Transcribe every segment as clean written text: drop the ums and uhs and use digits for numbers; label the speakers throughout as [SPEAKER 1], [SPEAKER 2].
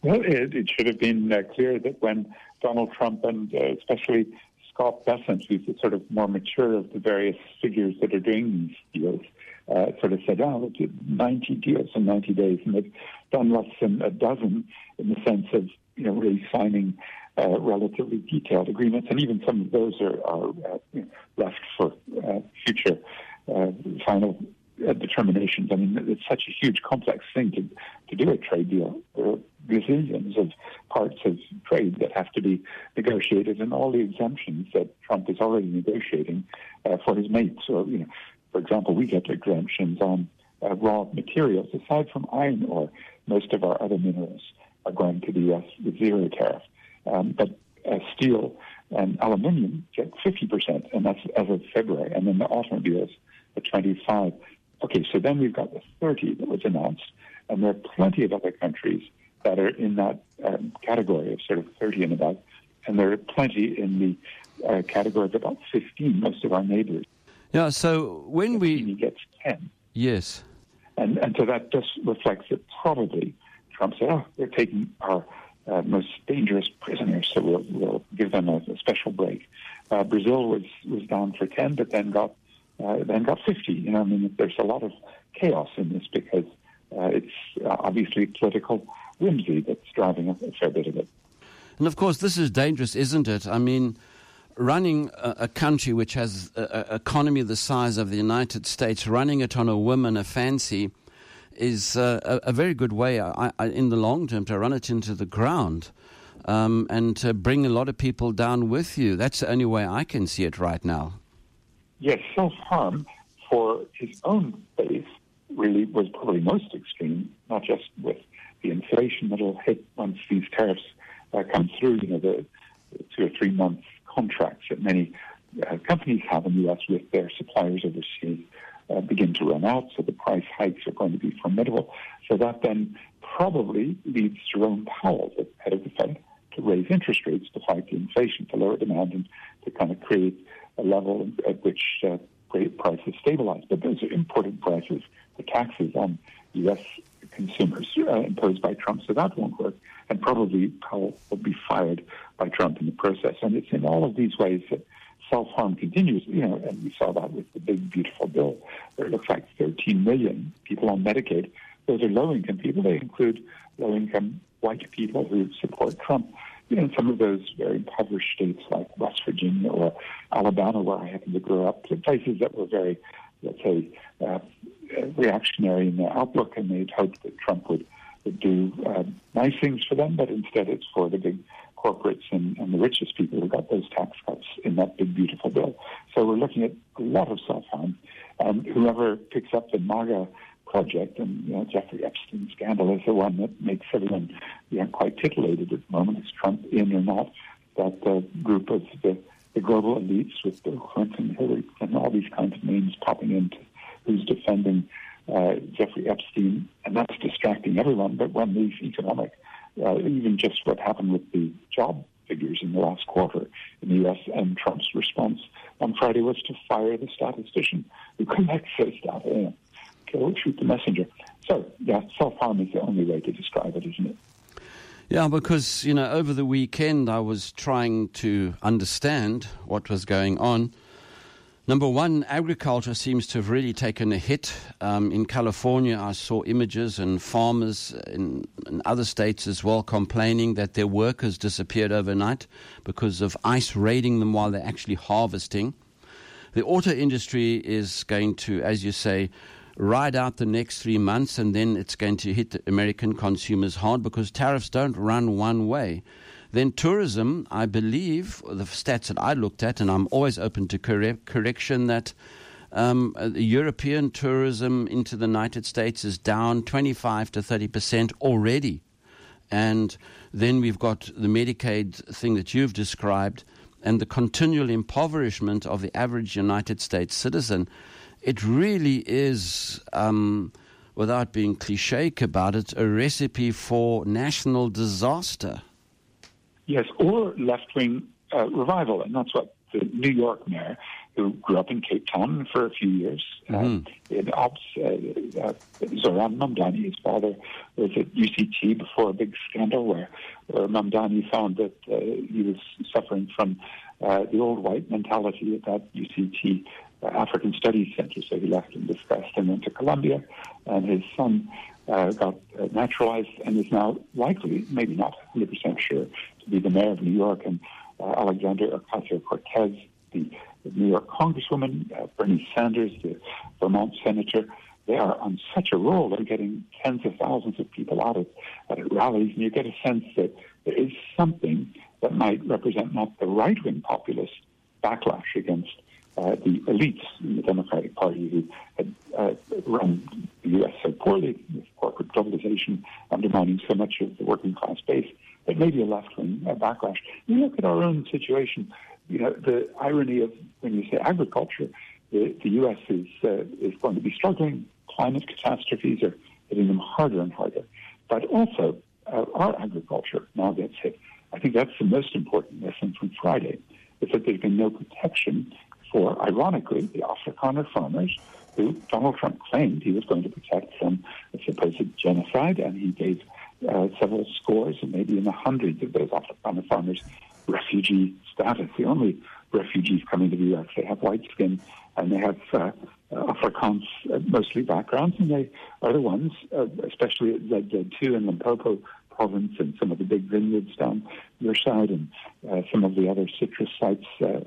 [SPEAKER 1] Well, it should have been clear that when Donald Trump and especially Scott Bessent, who's the sort of more mature of the various figures that are doing these deals, sort of said, we'll do 90 deals in 90 days. And they've done less than a dozen in the sense of, really signing relatively detailed agreements. And even some of those are left for future final determinations. I mean, it's such a huge, complex thing to do a trade deal. There are gazillions of parts of trade that have to be negotiated, and all the exemptions that Trump is already negotiating for his mates. So, for example, we get exemptions on raw materials. Aside from iron ore, most of our other minerals are going to the U.S. with zero tariff. But steel and aluminium get 50%, and that's as of February. And then the automobiles at 25%. Okay, so then we've got the 30 that was announced, and there are plenty of other countries that are in that category of sort of 30 and above, and there are plenty in the category of about 15, most of our neighbors.
[SPEAKER 2] Yeah, so when we...
[SPEAKER 1] gets 10.
[SPEAKER 2] Yes.
[SPEAKER 1] And so that just reflects that probably Trump said, they're taking our most dangerous prisoners, so we'll give them a special break. Brazil was down for 10, but then got 50. There's a lot of chaos in this because it's obviously political whimsy that's driving a fair bit of it.
[SPEAKER 2] And of course, this is dangerous, isn't it? I mean, running a country which has an economy the size of the United States, running it on a whim and a fancy is a very good way, in the long term, to run it into the ground and to bring a lot of people down with you. That's the only way I can see it right now.
[SPEAKER 1] Yes, self-harm for his own base really was probably most extreme, not just with the inflation that will hit once these tariffs come through, the 2 or 3 month contracts that many companies have in the U.S. with their suppliers overseas begin to run out, so the price hikes are going to be formidable. So that then probably leads Jerome Powell, the head of the Fed, to raise interest rates to fight the inflation, to lower demand, and to kind of create a level at which prices stabilize. But those are imported prices, the taxes on U.S. consumers imposed by Trump, so that won't work. And probably Powell will be fired by Trump in the process. And it's in all of these ways that self-harm continues, and we saw that with the big, beautiful bill, where it looks like 13 million people on Medicaid. Those are low-income people. They include low-income white people who support Trump. In some of those very impoverished states like West Virginia or Alabama, where I happened to grow up, places that were very, let's say, reactionary in their outlook, and they'd hoped that Trump would do nice things for them, but instead it's for the big corporates and the richest people who got those tax cuts in that big, beautiful bill. So we're looking at a lot of self-harm. And whoever picks up the MAGA project, and Jeffrey Epstein scandal is the one that makes everyone quite titillated at the moment. Is Trump in or not? That group of the global elites with Bill Clinton, Hillary Clinton, all these kinds of names popping into who's defending Jeffrey Epstein, and that's distracting everyone. But when these economic, even just what happened with the job figures in the last quarter in the U.S., and Trump's response on Friday was to fire the statistician who collects those data. Shoot the messenger. So, self-harm is the only way to describe it, isn't it?
[SPEAKER 2] Yeah, because, over the weekend I was trying to understand what was going on. Number one, agriculture seems to have really taken a hit. In California, I saw images and farmers in other states as well complaining that their workers disappeared overnight because of ICE raiding them while they're actually harvesting. The auto industry is going to, as you say, ride out the next 3 months, and then it's going to hit the American consumers hard because tariffs don't run one way. Then tourism, I believe, the stats that I looked at, and I'm always open to correction, that European tourism into the United States is down 25 to 30% already. And then we've got the Medicaid thing that you've described and the continual impoverishment of the average United States citizen. It really is, without being cliche about it, a recipe for national disaster.
[SPEAKER 1] Yes, or left-wing revival, and that's what the New York mayor who grew up in Cape Town for a few years. In Ops, Zoran Mamdani, his father was at UCT before a big scandal where Mamdani found that he was suffering from the old white mentality at that UCT African Studies Center. So he left in disgust and went to Columbia, and his son got naturalized and is now likely, maybe not 100% sure, to be the mayor of New York. And Alexandria Ocasio-Cortez, the New York Congresswoman, Bernie Sanders, the Vermont senator, they are on such a roll. They're getting tens of thousands of people out at rallies, and you get a sense that there is something that might represent not the right-wing populist backlash against the elites in the Democratic Party who had run the U.S. so poorly with corporate globalization undermining so much of the working class base, but maybe a left-wing backlash. You look at our own situation, the irony of when you say agriculture, the U.S. is going to be struggling. Climate catastrophes are hitting them harder and harder. But also, our agriculture now gets hit. I think that's the most important lesson from Friday, is that there's been no protection for, ironically, the Afrikaner farmers who Donald Trump claimed he was going to protect from a supposed genocide, and he gave several scores and maybe in the hundreds of those Afrikaner farmers refugee status. The only refugees coming to the U.S., they have white skin and they have Afrikaans mostly backgrounds, and they are the ones, especially at ZZ2 in Limpopo province and some of the big vineyards down your side and some of the other citrus sites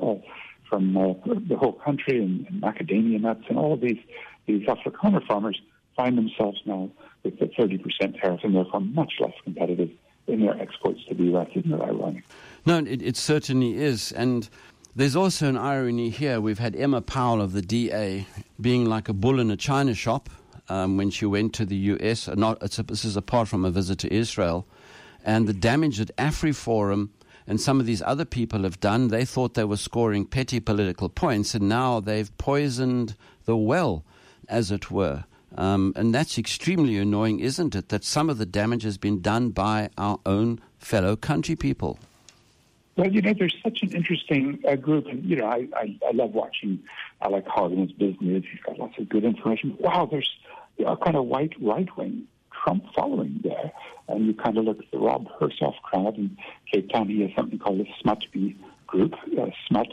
[SPEAKER 1] from the whole country and macadamia nuts, and all of these Afrikaner farmers find themselves now with the 30% tariff and therefore much less competitive in their exports to the U.S. Isn't it ironic?
[SPEAKER 2] No, it certainly is. And there's also an irony here. We've had Emma Powell of the DA being like a bull in a china shop when she went to the U.S. This is apart from a visit to Israel. And the damage that AfriForum and some of these other people have done, they thought they were scoring petty political points, and now they've poisoned the well, as it were. And that's extremely annoying, isn't it, that some of the damage has been done by our own fellow country people?
[SPEAKER 1] Well, there's such an interesting group, and, I love watching Alec Hogg business. He's got lots of good information. Wow, there's a kind of white right-wing Trump following there. And you kind of look at the Rob Hershoff crowd in Cape Town. He has something called the SMUT-B group, SMUT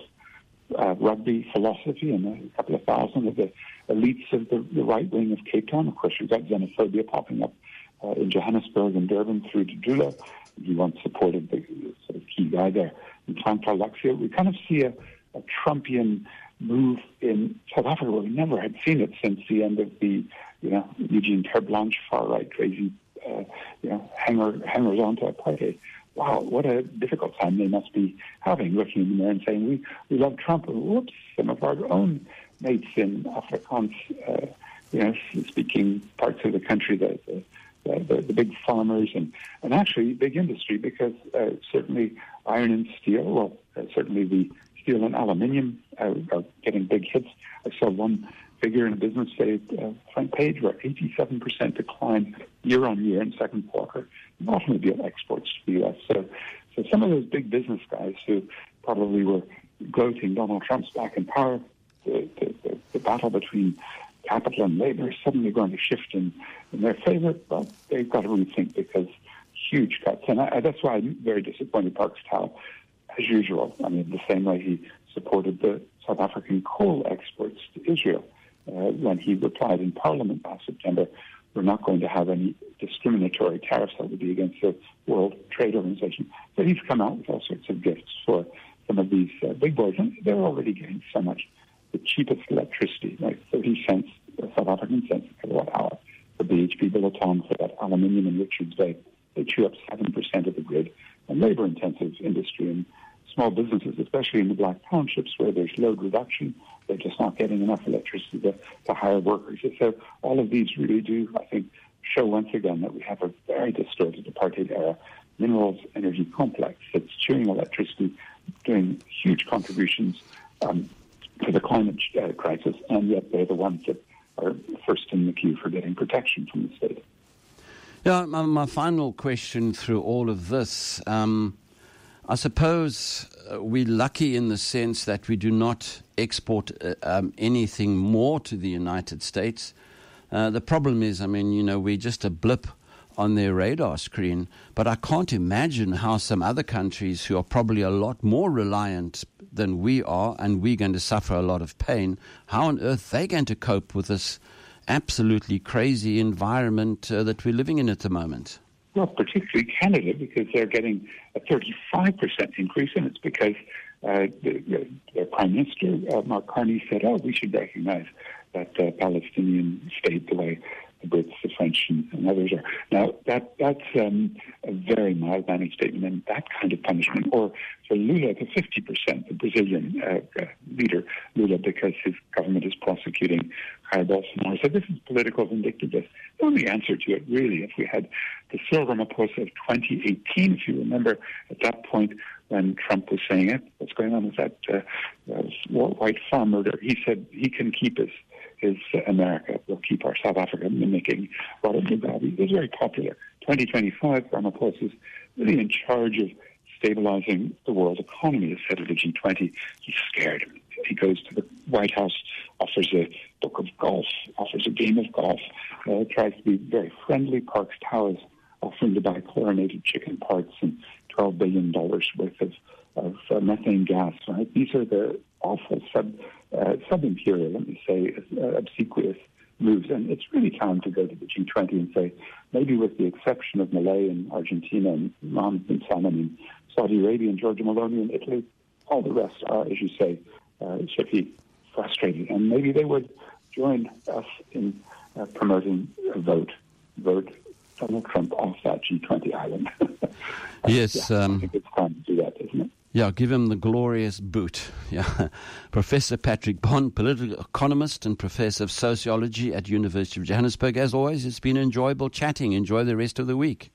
[SPEAKER 1] rugby philosophy, and a couple of thousand of the elites of the right wing of Cape Town. Of course, you've got xenophobia popping up in Johannesburg and Durban through to Dula. He once supported the sort of key guy there in Clontarf Luxia. We kind of see a Trumpian move in South Africa where we never had seen it since the end of the Eugene Terre-Blanche far-right crazy hangers on to apartheid. Wow, what a difficult time they must be having, looking in the mirror and saying, we love Trump, and whoops, some of our own mates in Afrikaans, speaking parts of the country, the big farmers and actually big industry, because certainly iron and steel, certainly the steel and aluminium are getting big hits. I saw one figure in a business day front page where 87% decline year on year in second quarter in automobile exports to the U.S. So some of those big business guys who probably were gloating Donald Trump's back in power, the battle between capital and labor is suddenly going to shift in their favor. But they've got to rethink, because huge cuts. And that's why I'm very disappointed Parks Tau, as usual. I mean, the same way he supported the South African coal exports to Israel. When he replied in Parliament last September, we're not going to have any discriminatory tariffs that would be against the World Trade Organization. So he's come out with all sorts of gifts for some of these big boys, and they're already getting so much. The cheapest electricity, like 30 cents, South African cents a kilowatt hour for BHP Billiton, for that aluminium in Richards Bay. They chew up 7% of the grid. And labor-intensive industry and small businesses, especially in the black townships where there's load reduction, they're just not getting enough electricity to hire workers. So all of these really do, I think, show once again that we have a very distorted apartheid-era minerals energy complex that's chewing electricity, doing huge contributions to the climate crisis, and yet they're the ones that are first in the queue for getting protection from the state.
[SPEAKER 2] Yeah, my final question through all of this, I suppose we're lucky in the sense that we do not export anything more to the United States. The problem is, we're just a blip on their radar screen, but I can't imagine how some other countries who are probably a lot more reliant than we are, and we're going to suffer a lot of pain, how on earth they're going to cope with this absolutely crazy environment that we're living in at the moment.
[SPEAKER 1] Well, particularly Canada, because they're getting a 35% increase, and it's because the Prime Minister, Mark Carney, said, we should recognize that Palestinian state the way the Brits, the French, and others are. Now, that's a very mild-mannered statement, and that kind of punishment, or for Lula, the 50%, the Brazilian leader, Lula, because his government is prosecuting Jair Bolsonaro. So this is political vindictiveness. The only answer to it, really, if we had the Cyril Ramaphosa of 2018, if you remember, at that point when Trump was saying it, what's going on with that white farm murder, he said he can keep his America, we'll keep our South Africa, mimicking Robert Mugabe. It was very popular. 2025, Ramaphosa is really in charge of stabilizing the world economy, as head of the G20. He's scared. He goes to the White House, offers a book of golf, offers a game of golf, tries to be very friendly, parks towers, offering to buy chlorinated chicken parts and $12 billion worth of methane gas. Right? These are the awful sub-imperial, let me say, obsequious moves. And it's really time to go to the G20 and say, maybe with the exception of Malay and Argentina and Mohammed bin Salman and Saudi Arabia and Giorgia Meloni and Italy, all the rest are, as you say, should be frustrated. And maybe they would join us in promoting a vote Donald Trump off that G20 island.
[SPEAKER 2] Yes.
[SPEAKER 1] I think it's time to do that, isn't it?
[SPEAKER 2] Yeah, give him the glorious boot. Yeah, Professor Patrick Bond, political economist and professor of sociology at University of Johannesburg. As always, it's been enjoyable chatting. Enjoy the rest of the week.